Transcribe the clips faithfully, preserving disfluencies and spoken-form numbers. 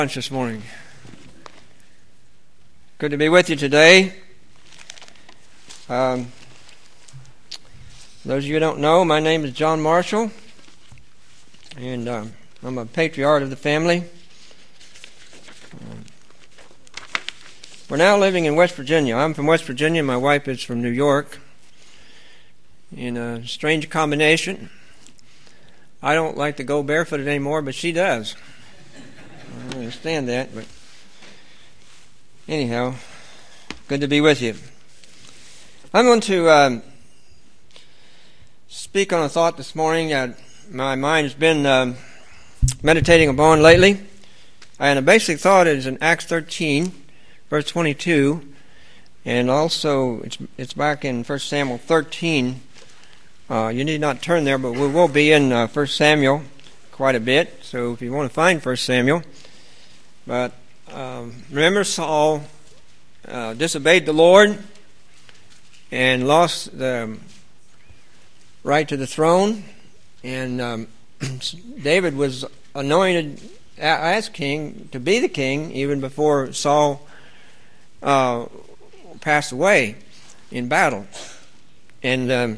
Lunch this morning. Good to be with you today. Um, those of you who don't know, my name is John Marshall, and um, I'm a patriarch of the family. Um, we're now living in West Virginia. I'm from West Virginia. My wife is from New York. In a strange combination. I don't like to go barefooted anymore, but she does. I understand that, but anyhow, good to be with you. I'm going to um, speak on a thought this morning that my mind has been um, meditating upon lately. And a basic thought is in Acts thirteen, verse twenty-two, and also it's it's back in First Samuel thirteen. Uh, you need not turn there, but we will be in uh, First Samuel quite a bit. So if you want to find First Samuel. But um, remember, Saul uh, disobeyed the Lord and lost the right to the throne. And um, David was anointed as king, to be the king, even before Saul uh, passed away in battle. And um,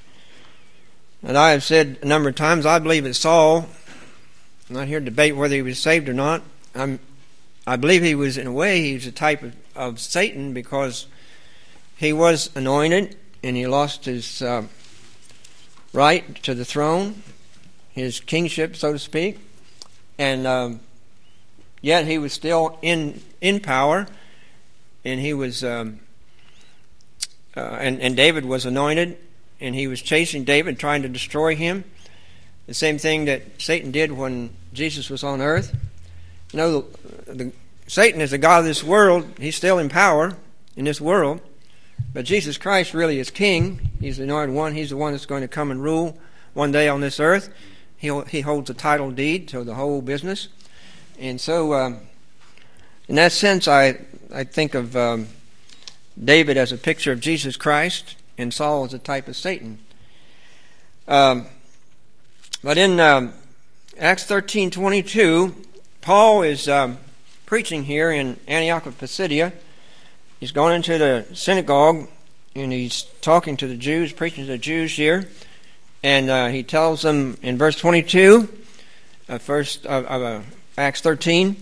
and I have said a number of times, I believe that Saul, I'm not here to debate whether he was saved or not. I'm, I believe he was, in a way, he was a type of, of Satan, because he was anointed and he lost his uh, right to the throne, his kingship, so to speak, and um, yet he was still in in power, and he was, um, uh, and and David was anointed, and he was chasing David, trying to destroy him. The same thing that Satan did when Jesus was on earth. You know, the, the, Satan is the god of this world. He's still in power in this world. But Jesus Christ really is king. He's the anointed one. He's the one that's going to come and rule one day on this earth. He he holds the title deed to the whole business. And so, um, in that sense, I, I think of um, David as a picture of Jesus Christ, and Saul as a type of Satan. Um, but in um, Acts thirteen twenty-two, Paul is um, preaching here in Antioch of Pisidia. He's going into the synagogue and he's talking to the Jews, preaching to the Jews here. And uh, he tells them in verse twenty-two, uh, first of uh, uh, Acts thirteen,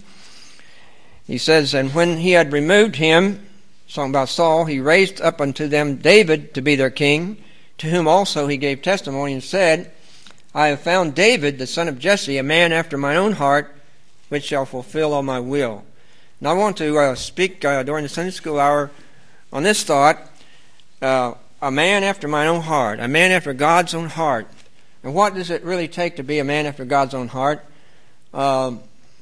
he says, "And when he had removed him," talking about Saul, "he raised up unto them David to be their king, to whom also he gave testimony and said, I have found David, the son of Jesse, a man after mine own heart, which shall fulfill all my will." Now I want to uh, speak uh, during the Sunday school hour on this thought, uh, a man after mine own heart, a man after God's own heart. And what does it really take to be a man after God's own heart? Um,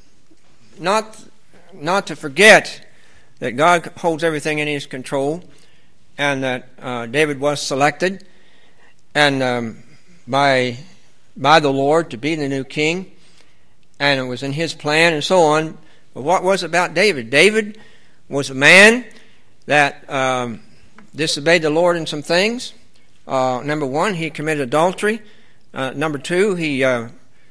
not, not to forget that God holds everything in His control, and that uh, David was selected and um, by by the Lord to be the new king, and it was in His plan and so on. But what was it about David? David was a man that um, disobeyed the Lord in some things. Uh, number one, he committed adultery. Uh, number two, he uh,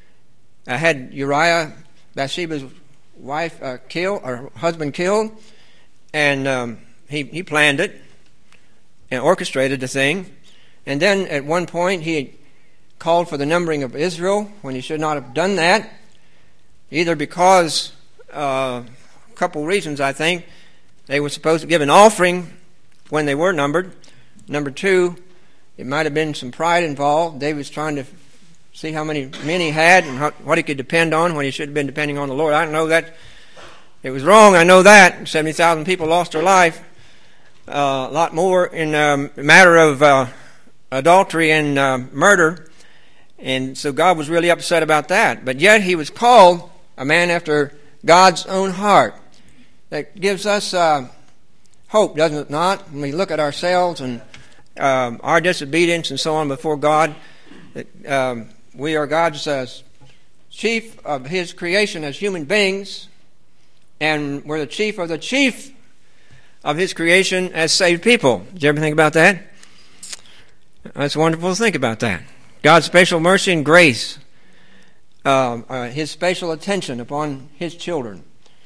had Uriah, Bathsheba's wife, uh, killed, or husband killed. And um, he, he planned it and orchestrated the thing. And then at one point he called for the numbering of Israel when he should not have done that, either because, uh, a couple reasons I think, they were supposed to give an offering when they were numbered. Number two, it might have been some pride involved. David was trying to see how many men he had and how, what he could depend on when he should have been depending on the Lord. I don't know that. It was wrong, I know that. seventy thousand people lost their life. Uh, a lot more in um, a matter of uh, adultery and uh, murder. And so God was really upset about that. But yet he was called a man after God's own heart. That gives us uh, hope, doesn't it not? When we look at ourselves and um, our disobedience and so on before God, that um, we are God's uh, chief of His creation as human beings, and we're the chief of the chief of His creation as saved people. Did you ever think about that? That's wonderful to think about that. God's special mercy and grace, uh, uh, His special attention upon His children.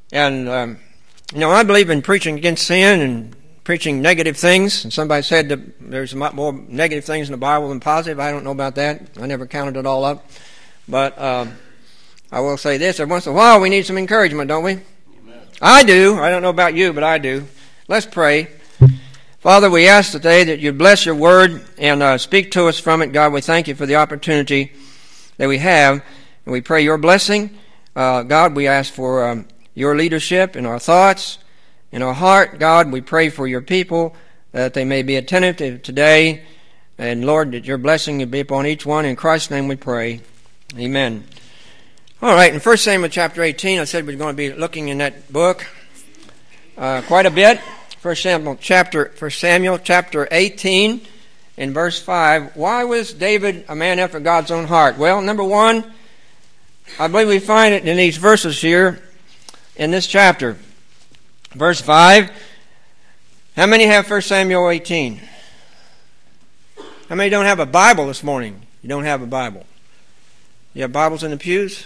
And, um, you know, I believe in preaching against sin and preaching negative things. And somebody said that there's a lot more negative things in the Bible than positive. I don't know about that. I never counted it all up. But um, I will say this. Every once in a while we need some encouragement, don't we? Amen. I do. I don't know about you, but I do. Let's pray. Father, we ask today that you bless your word and uh, speak to us from it. God, we thank you for the opportunity that we have. And we pray your blessing. Uh, God, we ask for um, your leadership in our thoughts, in our heart. God, we pray for your people that they may be attentive to today. And Lord, that your blessing will be upon each one. In Christ's name we pray. Amen. All right, in First Samuel chapter eighteen, I said we're going to be looking in that book uh, quite a bit. First Samuel chapter, First Samuel chapter eighteen, in verse five. Why was David a man after God's own heart? Well, number one, I believe we find it in these verses here in this chapter. Verse five. How many have First Samuel eighteen? How many don't have a Bible this morning? You don't have a Bible. You have Bibles in the pews?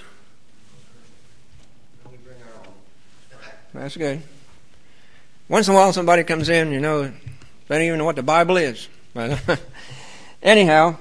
That's good. Once in a while somebody comes in, you know, they don't even know what the Bible is. But anyhow,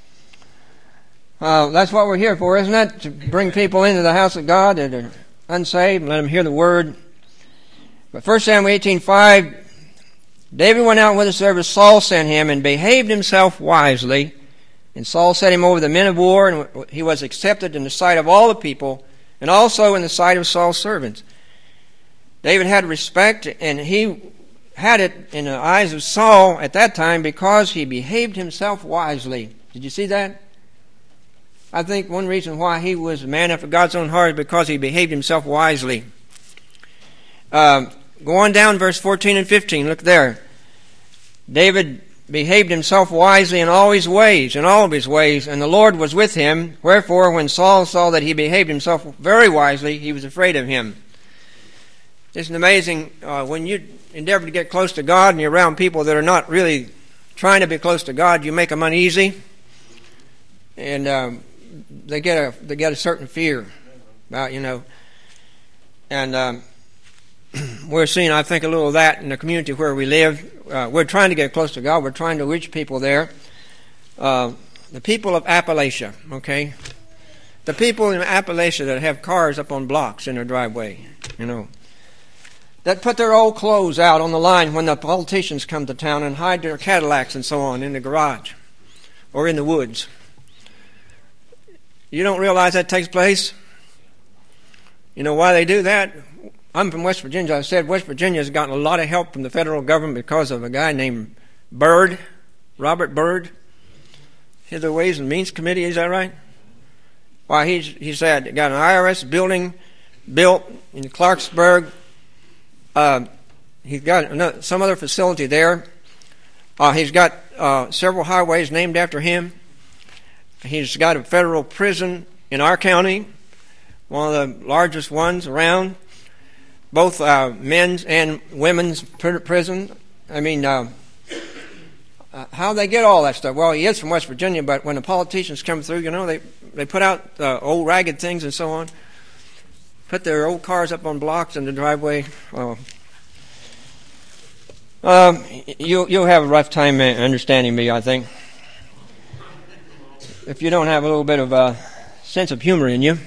uh, that's what we're here for, isn't it? To bring people into the house of God that are unsaved and let them hear the Word. But First Samuel eighteen five, David went out with the service Saul sent him and behaved himself wisely. And Saul set him over the men of war, and he was accepted in the sight of all the people, and also in the sight of Saul's servants. David had respect, and he had it in the eyes of Saul at that time because he behaved himself wisely. Did you see that? I think one reason why he was a man after God's own heart is because he behaved himself wisely. Um, go on down verse fourteen and fifteen. Look there. David behaved himself wisely in all his ways, in all of his ways, and the Lord was with him. Wherefore, when Saul saw that he behaved himself very wisely, he was afraid of him. It's amazing uh, when you endeavor to get close to God and you're around people that are not really trying to be close to God, you make them uneasy, and um, they get a they get a certain fear about you know. And um, we're seeing, I think, a little of that in the community where we live. Uh, we're trying to get close to God. We're trying to reach people there. Uh, the people of Appalachia, okay, the people in Appalachia that have cars up on blocks in their driveway, you know. That put their old clothes out on the line when the politicians come to town and hide their Cadillacs and so on in the garage or in the woods. You don't realize that takes place? You know why they do that? I'm from West Virginia. I said West Virginia has gotten a lot of help from the federal government because of a guy named Byrd, Robert Byrd. He's the Ways and Means Committee, is that right? Why, he's, he said, got an I R S building built in Clarksburg. Uh, he's got another, some other facility there. Uh, he's got uh, several highways named after him. He's got a federal prison in our county, one of the largest ones around, both uh, men's and women's prison. I mean, uh, uh, how they get all that stuff? Well, he is from West Virginia, but when the politicians come through, you know, they, they put out uh, old ragged things and so on. Put their old cars up on blocks in the driveway. Oh. Um, you, you'll have a rough time understanding me, I think, if you don't have a little bit of a sense of humor in you.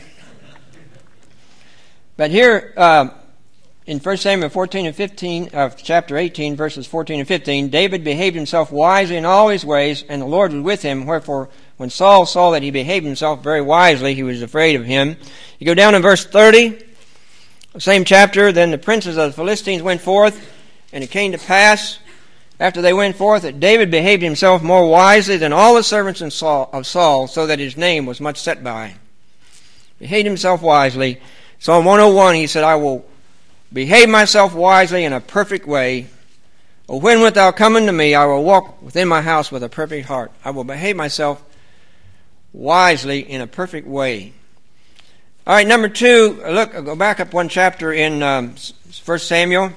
But here, uh, in First Samuel fourteen and fifteen, uh, chapter eighteen, verses fourteen and fifteen, David behaved himself wisely in all his ways, and the Lord was with him. Wherefore, when Saul saw that he behaved himself very wisely, he was afraid of him. You go down to verse thirty, same chapter. Then the princes of the Philistines went forth, and it came to pass, after they went forth, that David behaved himself more wisely than all the servants of Saul, so that his name was much set by. Behaved himself wisely. Psalm one oh one, he said, I will behave myself wisely in a perfect way. O when wilt thou come unto me? I will walk within my house with a perfect heart. I will behave myself wisely in a perfect way. All right, number two, look, go back up one chapter in um, First Samuel.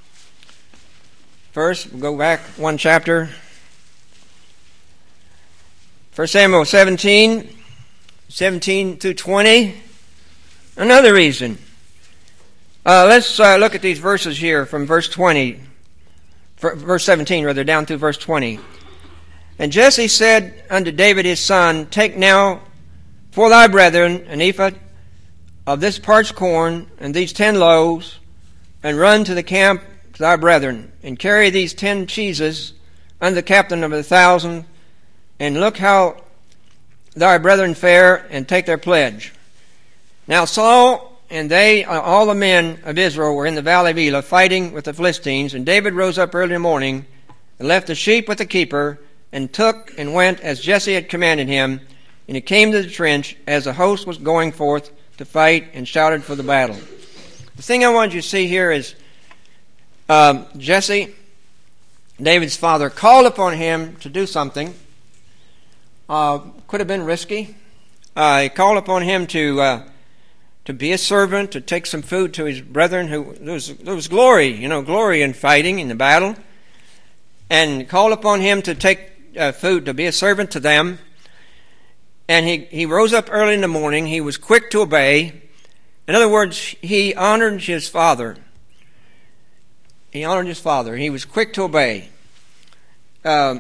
First, we'll go back one chapter. First Samuel seventeen, seventeen through twenty. Another reason. Uh, let's uh, look at these verses here from verse twenty, verse seventeen rather, down through verse twenty. And Jesse said unto David his son, Take now for thy brethren an ephah of this parched corn and these ten loaves, and run to the camp to thy brethren, and carry these ten cheeses unto the captain of the thousand, and look how thy brethren fare, and take their pledge. Now Saul and they, all the men of Israel, were in the valley of Elah, fighting with the Philistines, and David rose up early in the morning, and left the sheep with the keeper, and took and went as Jesse had commanded him, and he came to the trench as the host was going forth to fight, and shouted for the battle. The thing I want you to see here is um, Jesse, David's father, called upon him to do something. Uh, could have been risky. Uh, he called upon him to uh, to be a servant, to take some food to his brethren. Who there was, there was glory, you know, glory in fighting in the battle, and called upon him to take uh, food, to be a servant to them. And he, he rose up early in the morning. He was quick to obey. In other words, he honored his father. He honored his father. He was quick to obey. Uh,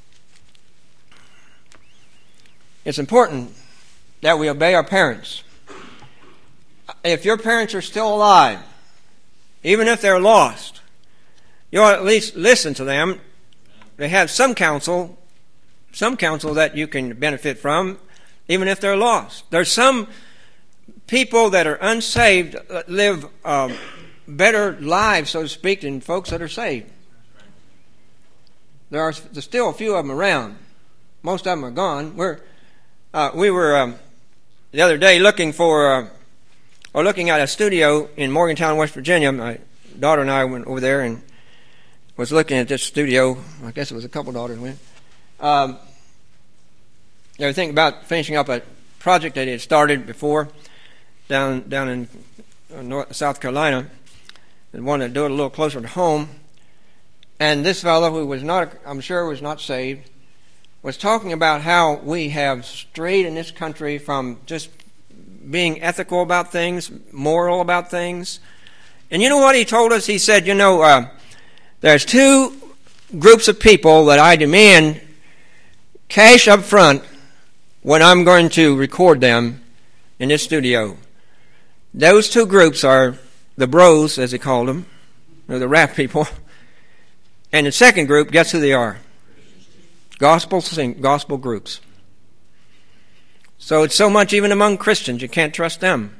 it's important that we obey our parents. If your parents are still alive, even if they're lost, you ought to at least listen to them. They have some counsel, some counsel that you can benefit from, even if they're lost. There's some people that are unsaved that live uh, better lives, so to speak, than folks that are saved. There are there's still a few of them around. Most of them are gone. We're uh, we were um, the other day looking for uh, or looking at a studio in Morgantown, West Virginia. My daughter and I went over there and was looking at this studio. I guess it was a couple daughters went. Um, They were thinking about finishing up a project that they had started before down down in North, South Carolina, and wanted to do it a little closer to home. And this fellow, who was not, I'm sure was not saved, was talking about how we have strayed in this country from just being ethical about things, moral about things. And you know what he told us? He said, you know, uh, there's two groups of people that I demand cash up front when I'm going to record them in this studio. Those two groups are the bros, as they called them, or the rap people. And the second group, guess who they are? Gospel sing, gospel groups. So it's so much even among Christians, you can't trust them.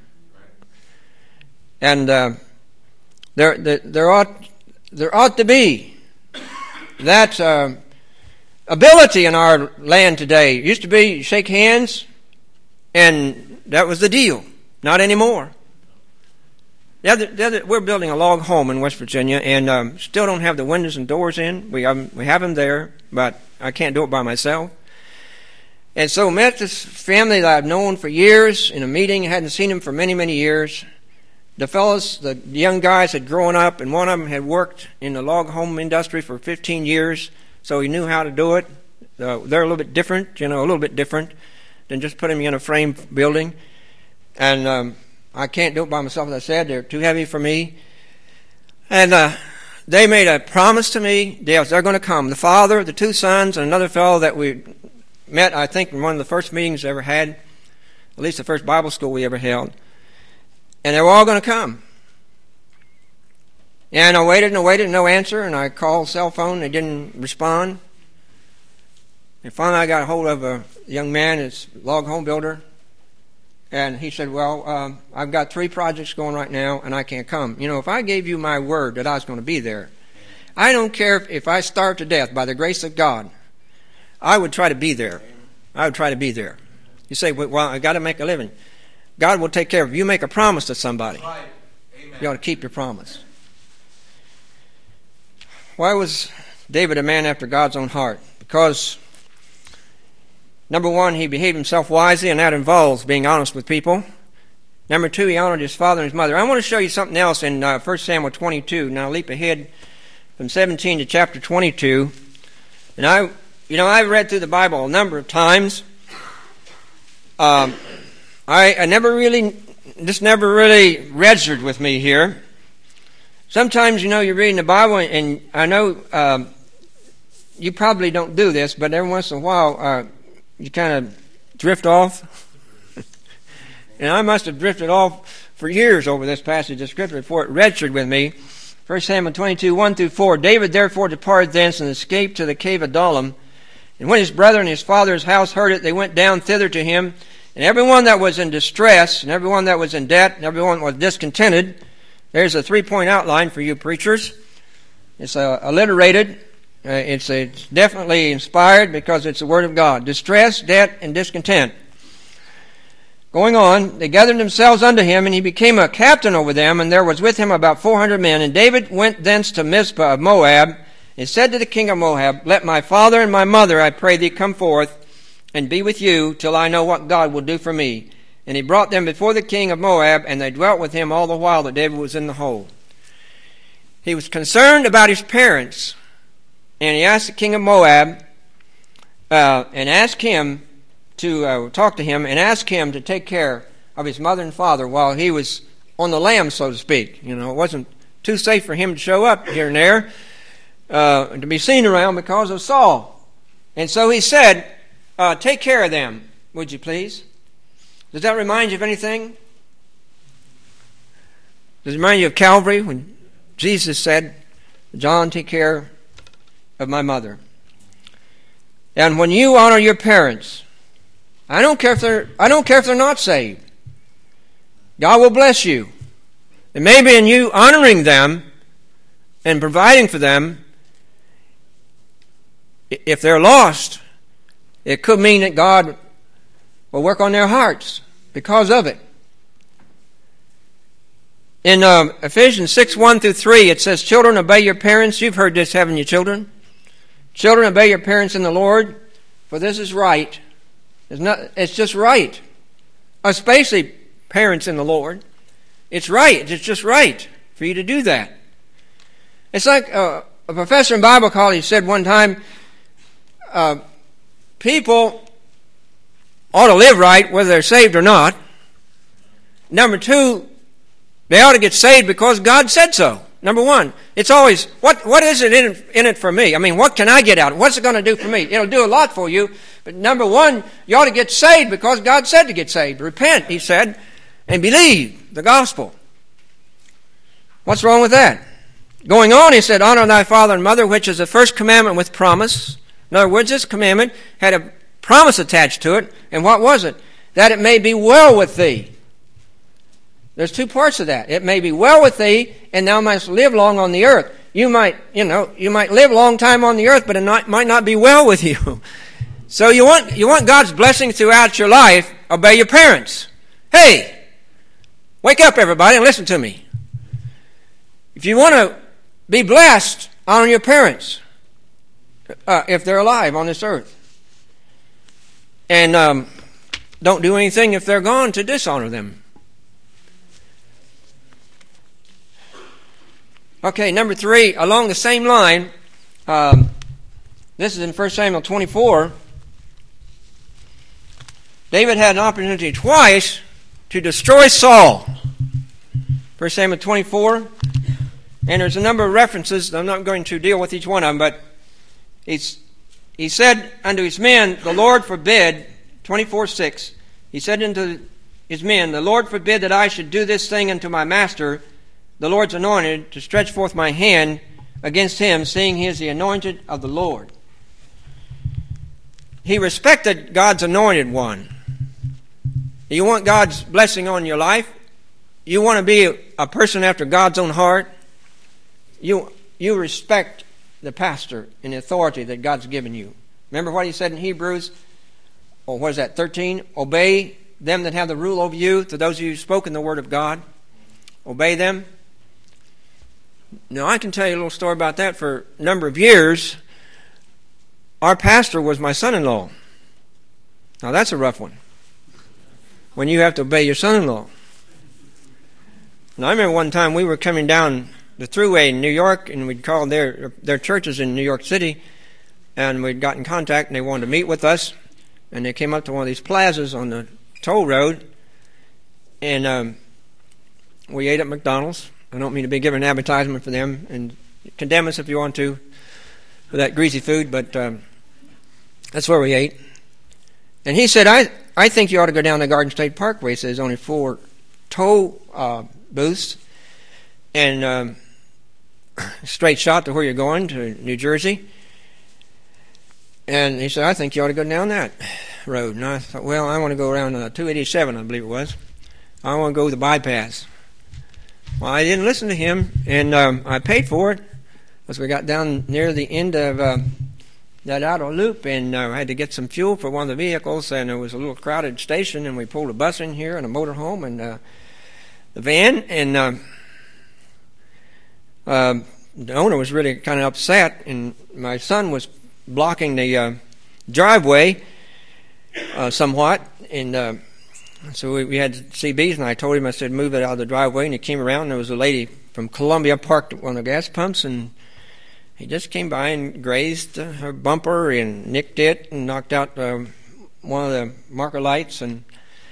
And uh, there, there, there ought, there ought to be that Uh, ability in our land today. It used to be shake hands, and that was the deal. Not anymore. The other, the other, we're building a log home in West Virginia, and um, still don't have the windows and doors in. We have, we have them there, but I can't do it by myself. And so met this family that I've known for years in a meeting. I hadn't seen them for many, many years. The fellows, the young guys had grown up, and one of them had worked in the log home industry for fifteen years. So he knew how to do it. Uh, they're a little bit different, you know, a little bit different than just putting me in a frame building. And um, I can't do it by myself, as I said. They're too heavy for me. And uh, they made a promise to me. They're going to come. The father, the two sons, and another fellow that we met, I think, in one of the first meetings we ever had, at least the first Bible school we ever held. And they were all going to come. And I waited and I waited, no answer, and I called cell phone, they didn't respond. And finally I got a hold of a young man, it's a log home builder, and he said, well, um, I've got three projects going right now, and I can't come. You know, if I gave you my word that I was going to be there, I don't care if, if I starve to death by the grace of God, I would try to be there. I would try to be there. You say, well, I got to make a living. God will take care of it. You make a promise to somebody, you ought to keep your promise. Why was David a man after God's own heart? Because, number one, he behaved himself wisely, and that involves being honest with people. Number two, he honored his father and his mother. I want to show you something else in uh, First Samuel twenty-two. Now, leap ahead from seventeen to chapter twenty-two. And I, you know, I've read through the Bible a number of times. Um, I, I never really, this never really registered with me here. Sometimes, you know, you're reading the Bible, and I know um, you probably don't do this, but every once in a while uh, you kind of drift off. And I must have drifted off for years over this passage of Scripture before it registered with me. First Samuel twenty-two, one through four. David therefore departed thence and escaped to the cave of Adullam. And when his brethren and his father's house heard it, they went down thither to him. And everyone that was in distress, and everyone that was in debt, and everyone was discontented. There's a three-point outline for you preachers. It's uh, alliterated. Uh, it's, uh, it's definitely inspired because it's the Word of God. Distress, debt, and discontent. Going on, they gathered themselves unto him, and he became a captain over them, and there was with him about four hundred men. And David went thence to Mizpah of Moab, and said to the king of Moab, Let my father and my mother, I pray thee, come forth, and be with you, till I know what God will do for me. And he brought them before the king of Moab, and they dwelt with him all the while that David was in the hole. He was concerned about his parents, and he asked the king of Moab, uh, and asked him to uh, talk to him, and ask him to take care of his mother and father while he was on the lam, so to speak. You know, it wasn't too safe for him to show up here and there, uh, to be seen around because of Saul. And so he said, uh, take care of them, would you please? Does that remind you of anything? Does it remind you of Calvary when Jesus said, John, take care of my mother? And when you honor your parents, I don't care if they're I don't care if they're not saved. God will bless you. And maybe in you honoring them and providing for them, if they're lost, it could mean that God will work on their hearts because of it. In uh, Ephesians six, one through three, it says, Children, obey your parents. You've heard this, haven't you, children? Children, obey your parents in the Lord, for this is right. It's, not, it's just right. Especially parents in the Lord. It's right. It's just right for you to do that. It's like uh, a professor in Bible college said one time, uh, people ought to live right whether they're saved or not. Number two, they ought to get saved because God said so. Number one, it's always, what what is it in, in it for me? I mean, what can I get out of it? What's it going to do for me? It'll do a lot for you. But number one, you ought to get saved because God said to get saved. Repent, he said, and believe the gospel. What's wrong with that? Going on, he said, honor thy father and mother, which is the first commandment with promise. In other words, this commandment had a promise attached to it. And what was it? That it may be well with thee. There's two parts of that. It may be well with thee, and thou mightst live long on the earth. You might, you know, you might live a long time on the earth, but it not, might not be well with you. So you want you want God's blessing throughout your life, obey your parents. Hey, wake up everybody and listen to me. If you want to be blessed, honor your parents, uh, if they're alive on this earth. And um, don't do anything if they're gone to dishonor them. Okay, number three, along the same line, um, this is in First Samuel twenty-four. David had an opportunity twice to destroy Saul. First Samuel twenty-four, and there's a number of references. I'm not going to deal with each one of them, but he's, he said unto his men, the Lord forbid, twenty-four six, he said unto his men, the Lord forbid that I should do this thing unto my master, the Lord's anointed, to stretch forth my hand against him, seeing he is the anointed of the Lord. He respected God's anointed one. You want God's blessing on your life? You want to be a person after God's own heart? You, you respect the pastor and the authority that God's given you. Remember what he said in Hebrews, or what is that, thirteen? Obey them that have the rule over you, to those of you who spoke in the word of God. Obey them. Now, I can tell you a little story about that. For a number of years, our pastor was my son-in-law. Now, that's a rough one, when you have to obey your son-in-law. Now, I remember one time we were coming down the thruway in New York, and we'd called their, their churches in New York City, and we'd got in contact, and they wanted to meet with us, and they came up to one of these plazas on the toll road, and um, we ate at McDonald's. I don't mean to be giving an advertisement for them, and condemn us if you want to for that greasy food, but um, that's where we ate. And he said, I, I think you ought to go down the Garden State Parkway. He says there's only four toll uh, booths, and um, straight shot to where you're going, to New Jersey. And he said, I think you ought to go down that road. And I thought, well, I want to go around uh, two eighty-seven, I believe it was. I want to go the bypass. Well, I didn't listen to him, and um, I paid for it. As we got down near the end of uh, that outer loop, and uh, I had to get some fuel for one of the vehicles, and it was a little crowded station, and we pulled a bus in here and a motorhome and uh, the van, and uh, uh, the owner was really kind of upset, and my son was blocking the uh, driveway uh, somewhat, and uh, so we, we had C Bs, and I told him, I said, move it out of the driveway, and he came around, and there was a lady from Columbia parked at one of the gas pumps, and he just came by and grazed uh, her bumper and nicked it and knocked out uh, one of the marker lights, and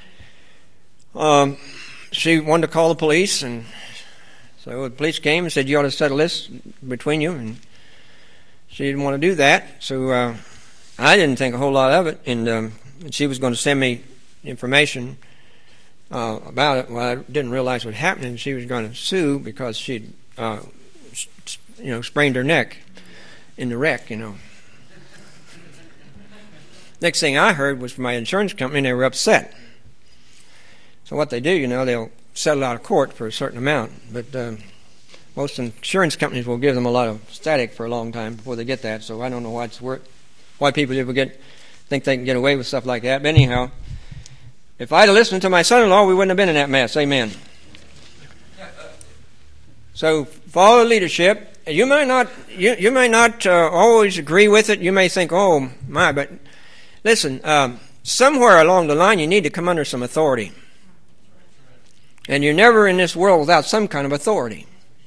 um, she wanted to call the police, and so the police came and said, you ought to settle this between you, and she didn't want to do that, so uh, I didn't think a whole lot of it, and, um, and she was going to send me information uh, about it. Well, I didn't realize what happened, and she was going to sue because she'd uh, you know, sprained her neck in the wreck, you know. Next thing I heard was from my insurance company, and they were upset. So what they do, you know, they'll settle out of court for a certain amount, but uh, most insurance companies will give them a lot of static for a long time before they get that, so I don't know why it's worth, why people ever get, think they can get away with stuff like that. But anyhow, if I'd have listened to my son-in-law, we wouldn't have been in that mess. Amen. So follow leadership. You may not, you, you may not uh, always agree with it. You may think, oh my, but listen, um, somewhere along the line you need to come under some authority. And you're never in this world without some kind of authority.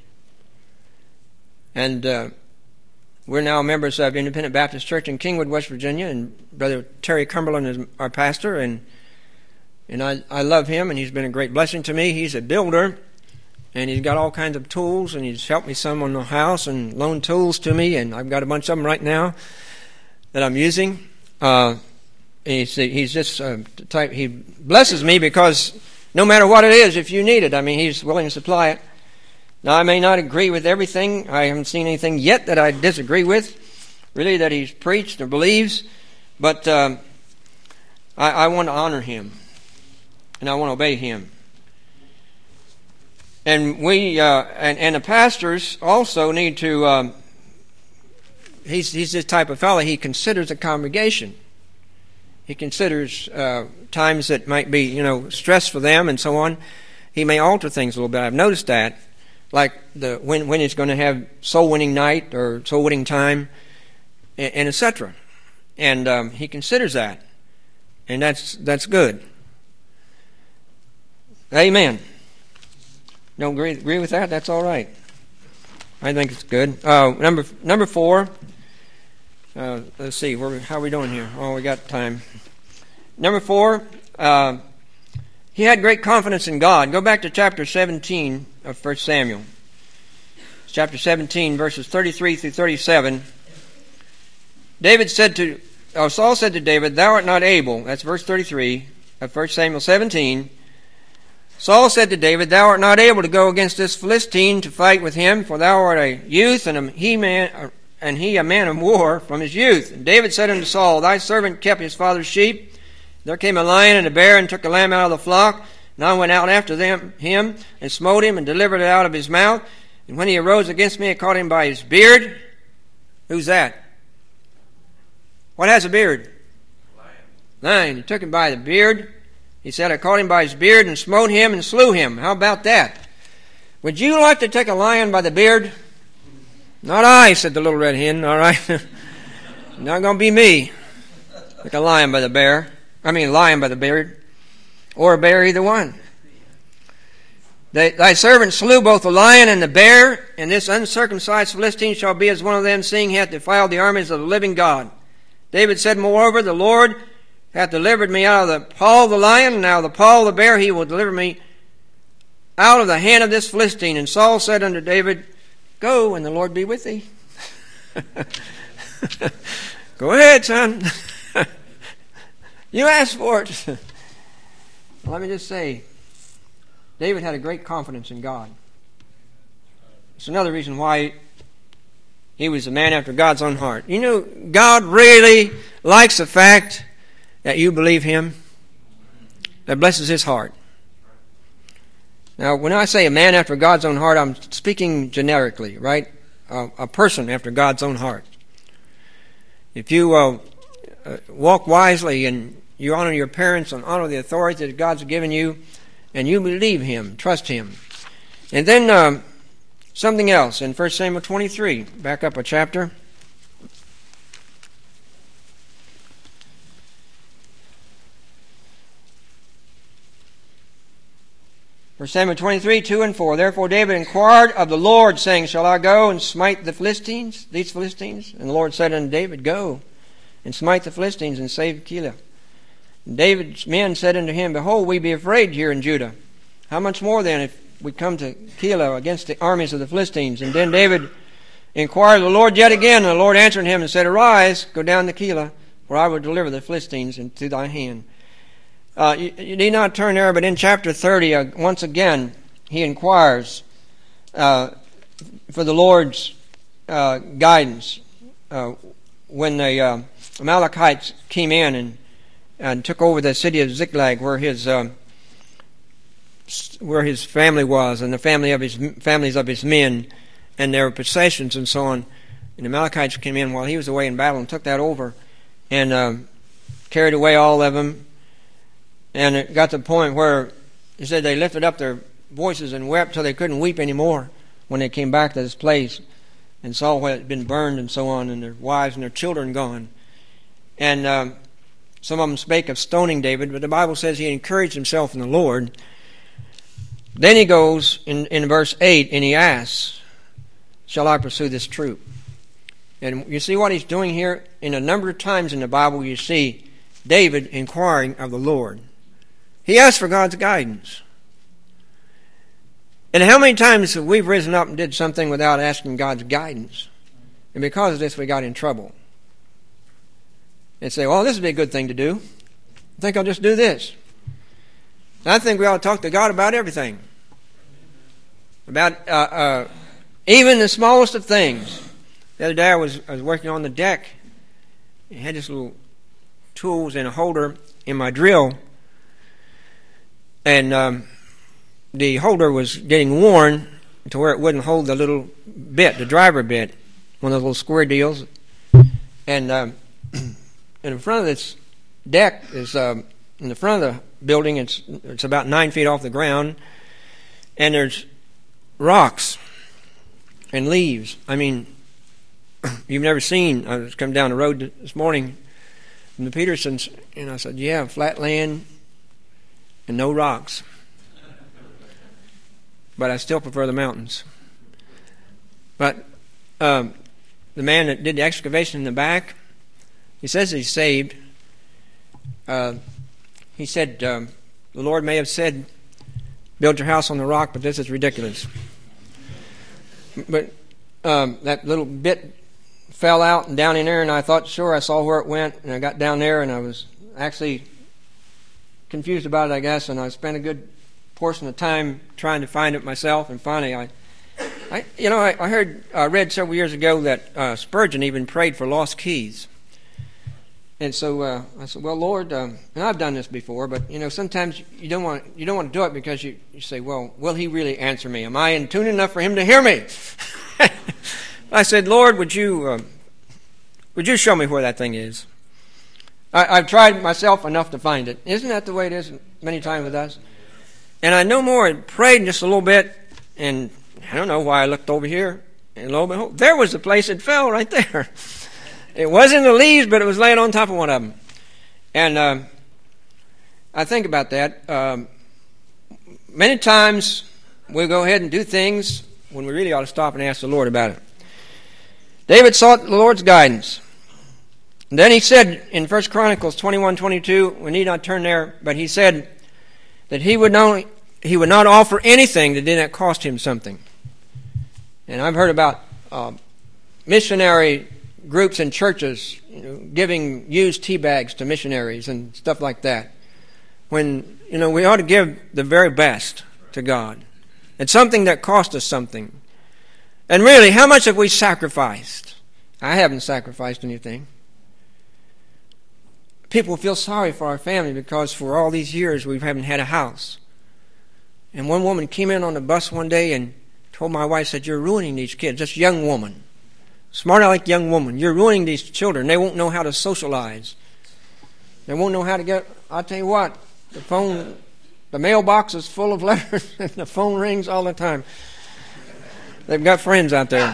And uh, we're now members of Independent Baptist Church in Kingwood, West Virginia, and Brother Terry Cumberland is our pastor, and and I, I love him, and he's been a great blessing to me. He's a builder. And he's got all kinds of tools, and he's helped me some on the house and loaned tools to me, and I've got a bunch of them right now that I'm using. Uh, he's, he's just uh, the type, he blesses me because no matter what it is, if you need it, I mean, he's willing to supply it. Now, I may not agree with everything. I haven't seen anything yet that I disagree with, really, that he's preached or believes, but um, I, I want to honor him, and I want to obey him. And we uh, and, and the pastors also need to. Um, he's he's this type of fellow. He considers a congregation. He considers uh, times that might be, you know, stress for them and so on. He may alter things a little bit. I've noticed that, like the when when he's going to have soul winning night or soul winning time, and, and et cetera. And um, he considers that, and that's that's good. Amen. Don't agree, agree with that? That's all right. I think it's good. Uh, number number four. Uh, let's see. Where, how are we doing here? Oh, we got time. Number four. Uh, he had great confidence in God. Go back to chapter seventeen of First Samuel. Chapter seventeen, verses thirty-three through thirty-seven. David said to, oh, Saul said to David, "Thou art not able." That's verse thirty-three of First Samuel seventeen. Saul said to David, "Thou art not able to go against this Philistine to fight with him, for thou art a youth, and a, he man and he a man of war from his youth." And David said unto Saul, "Thy servant kept his father's sheep. There came a lion and a bear, and took a lamb out of the flock. And I went out after them him, and smote him, and delivered it out of his mouth. And when he arose against me, I caught him by his beard." Who's that? What has a beard? Lion. Lion. He took him by the beard. He said, "I caught him by his beard and smote him and slew him." How about that? Would you like to take a lion by the beard? Not I, said the little red hen. All right. Not going to be me. Like a lion by the bear. I mean, lion by the beard. Or a bear, either one. Thy servant slew both the lion and the bear, and this uncircumcised Philistine shall be as one of them, seeing he hath defiled the armies of the living God. David said, "Moreover, the Lord hath delivered me out of the paw of the lion, and out of the paw of the bear he will deliver me out of the hand of this Philistine. And Saul said unto David, Go, and the Lord be with thee. Go ahead, son. You asked for it. Let me just say, David had a great confidence in God. It's another reason why he was a man after God's own heart. You know, God really likes the fact that you believe Him. That blesses His heart. Now, when I say a man after God's own heart, I'm speaking generically, right? Uh, a person after God's own heart. If you uh, uh, walk wisely and you honor your parents and honor the authority that God's given you, and you believe Him, trust Him. And then um, something else in First Samuel twenty-three, back up a chapter. First Samuel twenty-three, two and four. Therefore David inquired of the Lord, saying, Shall I go and smite the Philistines, these Philistines? And the Lord said unto David, Go and smite the Philistines and save Keilah. And David's men said unto him, Behold, we be afraid here in Judah. How much more then if we come to Keilah against the armies of the Philistines? And then David inquired of the Lord yet again, and the Lord answered him and said, Arise, go down to Keilah, for I will deliver the Philistines into thy hand. Uh, you, you need not turn there, but in chapter thirty, uh, once again, he inquires uh, for the Lord's uh, guidance uh, when the uh, Amalekites came in and, and took over the city of Ziklag, where his uh, where his family was, and the family of his families of his men, and their possessions and so on. And the Amalekites came in while he was away in battle and took that over, and uh, carried away all of them. And it got to the point where he said they lifted up their voices and wept till they couldn't weep anymore when they came back to this place and saw what had been burned and so on, and their wives and their children gone. And um, some of them spake of stoning David, but the Bible says he encouraged himself in the Lord. Then he goes in, in verse eight and he asks, Shall I pursue this troop? And you see what he's doing here? In a number of times in the Bible you see David inquiring of the Lord. He asked for God's guidance. And how many times have we risen up and did something without asking God's guidance? And because of this, we got in trouble. And say, well, this would be a good thing to do. I think I'll just do this. And I think we ought to talk to God about everything. About uh, uh, even the smallest of things. The other day I was, I was working on the deck. I had this little tools in a holder in my drill. And um, the holder was getting worn to where it wouldn't hold the little bit, the driver bit, one of those little square deals. And um, in front of this deck is, um, in the front of the building, it's it's about nine feet off the ground, and there's rocks and leaves. I mean, you've never seen. I was coming down the road this morning from the Petersons, and I said, "Yeah, flat land and no rocks." But I still prefer the mountains. But um, the man that did the excavation in the back, he says he's saved. Uh, he said, um, the Lord may have said, build your house on the rock, but this is ridiculous. But um, that little bit fell out and down in there, and I thought, sure, I saw where it went, and I got down there, and I was actually confused about it, I guess, and I spent a good portion of time trying to find it myself, and finally I, I you know, I, I heard, I read several years ago that uh, Spurgeon even prayed for lost keys. And so uh, I said, well, Lord, um, and I've done this before, but you know, sometimes you don't want you don't want to do it because you, you say, well, will He really answer me? Am I in tune enough for Him to hear me? I said, Lord, would you uh, would you show me where that thing is? I, I've tried myself enough to find it. Isn't that the way it is many times with us? And I no more prayed just a little bit, and I don't know why I looked over here, and lo and behold, there was the place it fell right there. It wasn't the leaves, but it was laying on top of one of them. And uh, I think about that. Um, many times we go ahead and do things when we really ought to stop and ask the Lord about it. David sought the Lord's guidance. And then he said in First Chronicles twenty-one twenty-two, we need not turn there, but he said that he would not only he would not offer anything that did not cost him something. And I've heard about uh, missionary groups and churches, you know, giving used tea bags to missionaries and stuff like that. When, you know, we ought to give the very best to God. It's something that cost us something. And really, how much have we sacrificed? I haven't sacrificed anything. People feel sorry for our family because for all these years we haven't had a house. And one woman came in on the bus one day and told my wife, said, "You're ruining these kids." This young woman, smart like young woman, "You're ruining these children. They won't know how to socialize. They won't know how to get." I'll tell you what, the phone, the mailbox is full of letters and the phone rings all the time. They've got friends out there.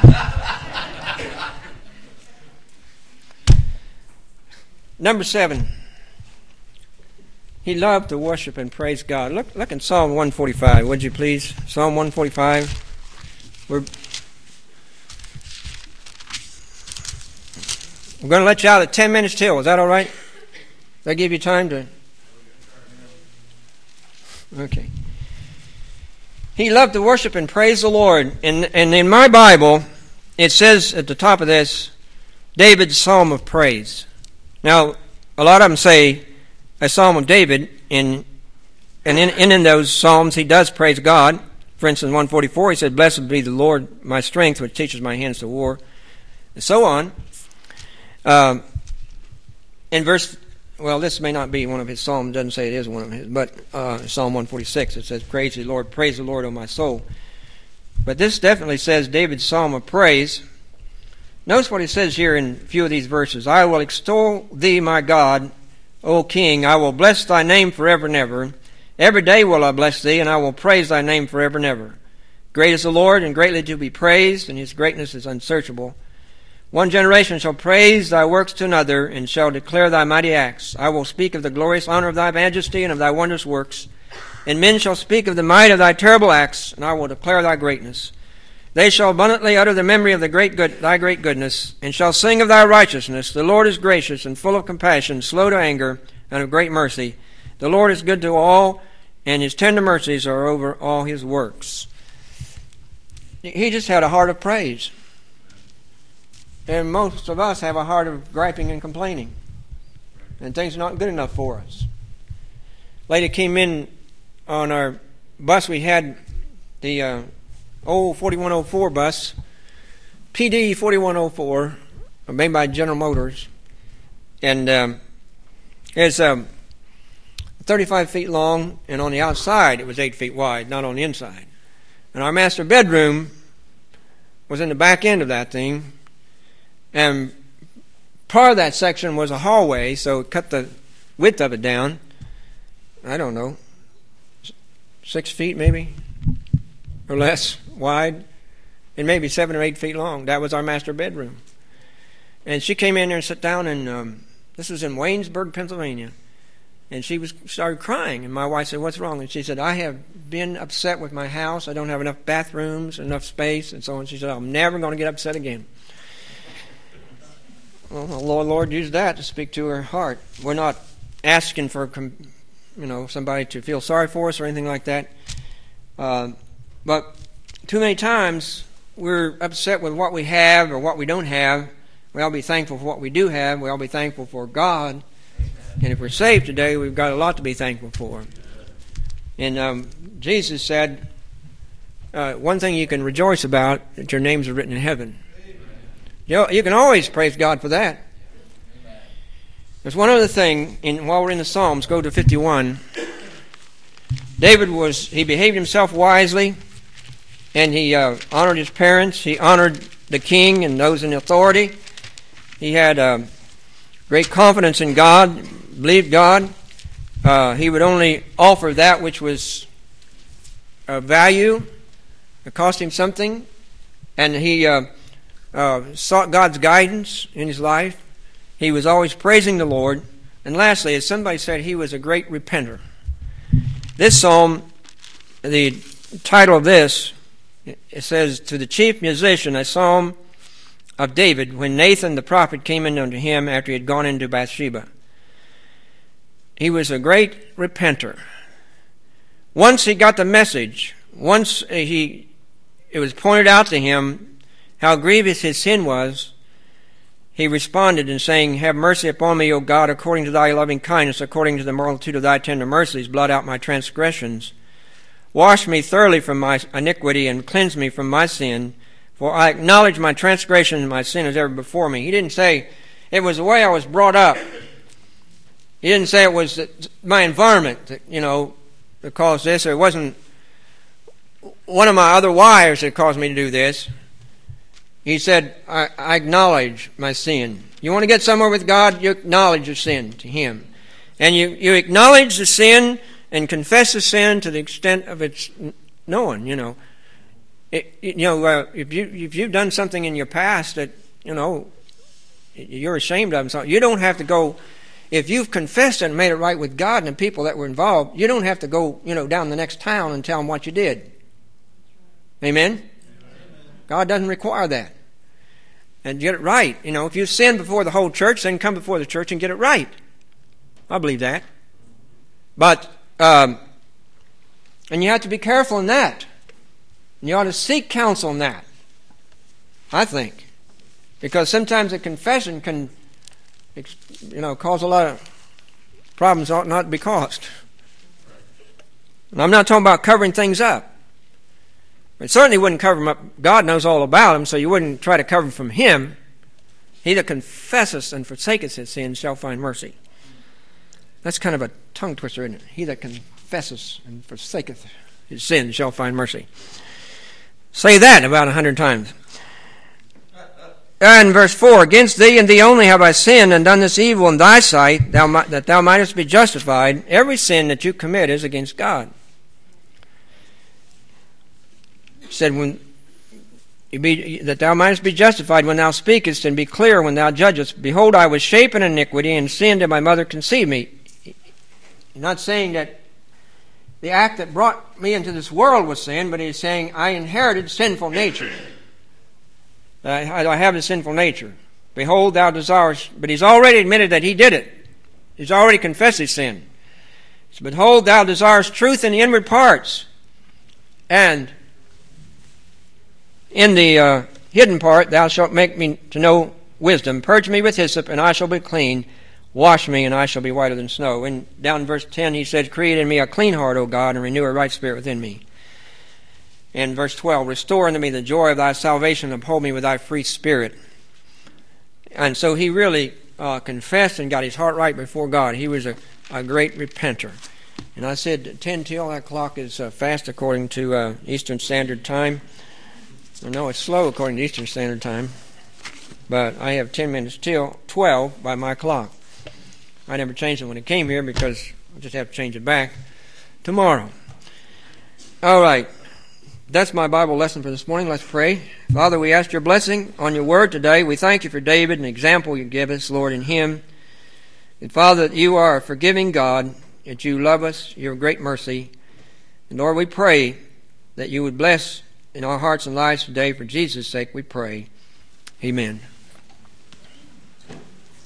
Number seven. He loved to worship and praise God. Look, look in Psalm one forty-five, would you please? Psalm one forty-five. We're, we're going to let you out at ten minutes till. Is that all right? Does that give you time to? Okay. He loved to worship and praise the Lord. And, and in my Bible, it says at the top of this, David's Psalm of Praise. Now, a lot of them say a Psalm of David, in, and in, and in those Psalms he does praise God. For instance, one forty-four, he said, "Blessed be the Lord my strength, which teaches my hands to war," and so on. Um, in verse, well, this may not be one of his Psalms, doesn't say it is one of his, but uh, Psalm one forty-six, it says, "Praise the Lord, praise the Lord, O my soul." But this definitely says David's Psalm of Praise. Notice what he says here in a few of these verses. "I will extol thee, my God, O King. I will bless thy name forever and ever. Every day will I bless thee, and I will praise thy name forever and ever. Great is the Lord, and greatly to be praised, and his greatness is unsearchable. One generation shall praise thy works to another, and shall declare thy mighty acts. I will speak of the glorious honor of thy majesty and of thy wondrous works. And men shall speak of the might of thy terrible acts, and I will declare thy greatness. They shall abundantly utter the memory of the great good, thy great goodness, and shall sing of thy righteousness. The Lord is gracious and full of compassion, slow to anger, and of great mercy. The Lord is good to all, and his tender mercies are over all his works." He just had a heart of praise. And most of us have a heart of griping and complaining. And things are not good enough for us. Lady came in on our bus. We had the uh, old forty-one oh four bus, P D forty-one oh four, made by General Motors. And um, it's um, thirty-five feet long, and on the outside it was eight feet wide, not on the inside. And our master bedroom was in the back end of that thing. And part of that section was a hallway, so it cut the width of it down. I don't know, six feet maybe, or less wide, and maybe seven or eight feet long. That was our master bedroom. And she came in there and sat down, and um, this was in Waynesburg, Pennsylvania. And she was started crying, and my wife said, "What's wrong?" And she said, "I have been upset with my house. I don't have enough bathrooms, enough space," and so on. She said, "I'm never going to get upset again." Well, the Lord, Lord used that to speak to her heart. We're not asking for, you know, somebody to feel sorry for us or anything like that. Uh, but too many times we're upset with what we have or what we don't have. We ought to be thankful for what we do have. We ought to be thankful for God. And if we're saved today, we've got a lot to be thankful for. And um, Jesus said, uh, one thing you can rejoice about, that your names are written in heaven. You know, you can always praise God for that. There's one other thing, in, while we're in the Psalms, go to fifty-one. David was, he behaved himself wisely, and he uh, honored his parents. He honored the king and those in authority. He had uh, great confidence in God, believed God. Uh, he would only offer that which was of value. It cost him something. And he uh, uh, sought God's guidance in his life. He was always praising the Lord. And lastly, as somebody said, he was a great repenter. This psalm, the title of this, it says, "To the chief musician, a psalm of David, when Nathan the prophet came in unto him after he had gone into Bathsheba." He was a great repenter. once he got the message, once he it was pointed out to him how grievous his sin was, he responded in saying, "Have mercy upon me, O God, according to thy loving kindness, according to the multitude of thy tender mercies, blot out my transgressions. Wash me thoroughly from my iniquity and cleanse me from my sin, for I acknowledge my transgression and my sin is ever before me." He didn't say it was the way I was brought up. He didn't say it was my environment that, you know, that caused this, or it wasn't one of my other wives that caused me to do this. He said, I, I acknowledge my sin. You want to get somewhere with God, you acknowledge your sin to Him. And you, you acknowledge the sin and confess the sin to the extent of its known, you know. It, you know, uh, if, you, if you've done something in your past that, you know, you're ashamed of, so you don't have to go, if you've confessed it and made it right with God and the people that were involved, you don't have to go, you know, down the next town and tell them what you did. Amen? Amen. God doesn't require that. And get it right. You know, if you sin before the whole church, then come before the church and get it right. I believe that. But, um, and you have to be careful in that. And you ought to seek counsel in that, I think. Because sometimes a confession can, you know, cause a lot of problems ought not to be caused. And I'm not talking about covering things up. It certainly wouldn't cover them up. God knows all about them, so you wouldn't try to cover them from Him. He that confesseth and forsaketh his sins shall find mercy. That's kind of a tongue twister, isn't it? He that confesseth and forsaketh his sins shall find mercy. Say that about a hundred times. And verse four, against thee and thee only have I sinned and done this evil in thy sight, thou, that thou mightest be justified. Every sin that you commit is against God. He said, when you be, that thou mightest be justified when thou speakest, and be clear when thou judgest. Behold, I was shapen in iniquity, and sin did my mother conceive me. He's not saying that the act that brought me into this world was sin, but he's saying I inherited sinful nature. I, I have a sinful nature. Behold, thou desirest. But he's already admitted that he did it. He's already confessed his sin. So, behold, thou desirest truth in the inward parts, and in the uh, hidden part thou shalt make me to know wisdom. Purge me with hyssop, and I shall be clean. Wash me, and I shall be whiter than snow. And down in verse ten he said, create in me a clean heart, O God, and renew a right spirit within me. In verse twelve, restore unto me the joy of thy salvation, and uphold me with thy free spirit. And so he really uh, confessed and got his heart right before God. He was a, a great repenter. And I said ten till, that clock is uh, fast according to uh, Eastern Standard Time. I know it's slow according to Eastern Standard Time, but I have ten minutes till twelve by my clock. I never changed it when it came here because I just have to change it back tomorrow. All right. That's my Bible lesson for this morning. Let's pray. Father, we ask your blessing on your word today. We thank you for David, an example you give us, Lord, in him. And Father, that you are a forgiving God, that you love us, your great mercy. And Lord, we pray that you would bless in our hearts and lives today. For Jesus' sake we pray. Amen.